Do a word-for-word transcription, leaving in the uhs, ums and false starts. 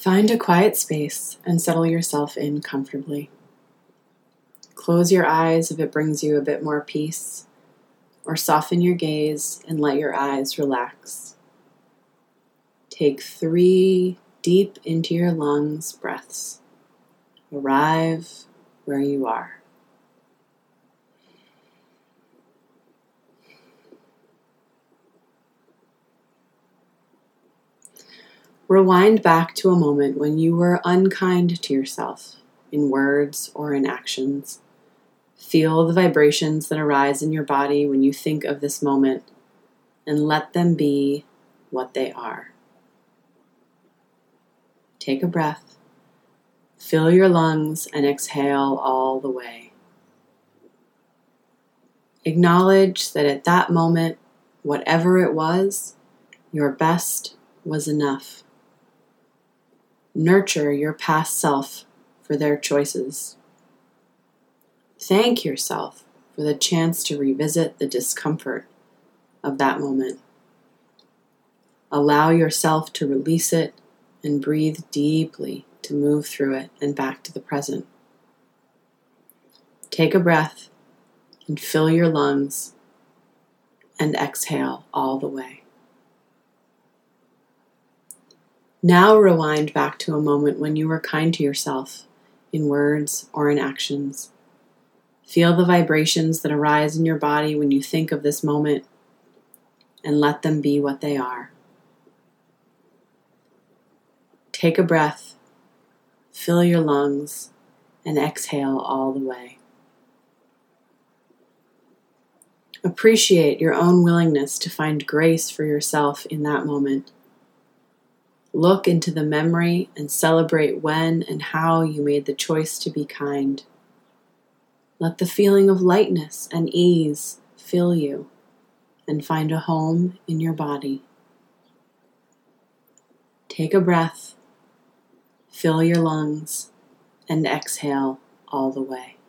Find a quiet space and settle yourself in comfortably. Close your eyes if it brings you a bit more peace, or soften your gaze and let your eyes relax. Take three deep into your lungs breaths. Arrive where you are. Rewind back to a moment when you were unkind to yourself, in words or in actions. Feel the vibrations that arise in your body when you think of this moment, and let them be what they are. Take a breath, fill your lungs, and exhale all the way. Acknowledge that at that moment, whatever it was, your best was enough. Nurture your past self for their choices. Thank yourself for the chance to revisit the discomfort of that moment. Allow yourself to release it and breathe deeply to move through it and back to the present. Take a breath and fill your lungs and exhale all the way. Now rewind back to a moment when you were kind to yourself, in words or in actions. Feel the vibrations that arise in your body when you think of this moment, and let them be what they are. Take a breath, fill your lungs, and exhale all the way. Appreciate your own willingness to find grace for yourself in that moment. Look into the memory and celebrate when and how you made the choice to be kind. Let the feeling of lightness and ease fill you and find a home in your body. Take a breath, fill your lungs, and exhale all the way.